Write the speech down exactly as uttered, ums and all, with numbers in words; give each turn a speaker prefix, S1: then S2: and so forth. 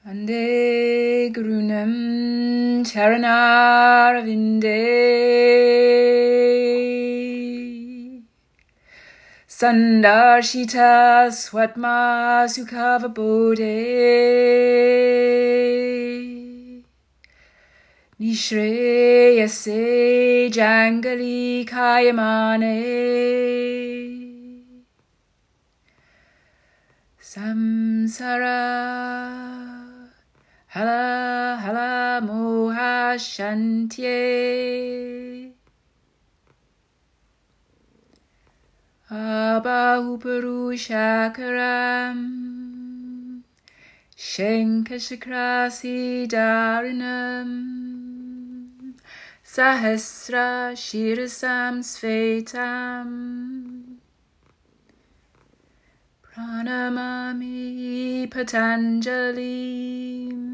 S1: Ande Gurunam Charanarvinde Sandarshita Swatma Sukhava Bodhe Nishreyase Jangali Kayamane Samsara Hala hala moha shantye Abahuparu shakaram Shankashakrasi darinam Sahasra shirasam svetam Pranamami Patanjali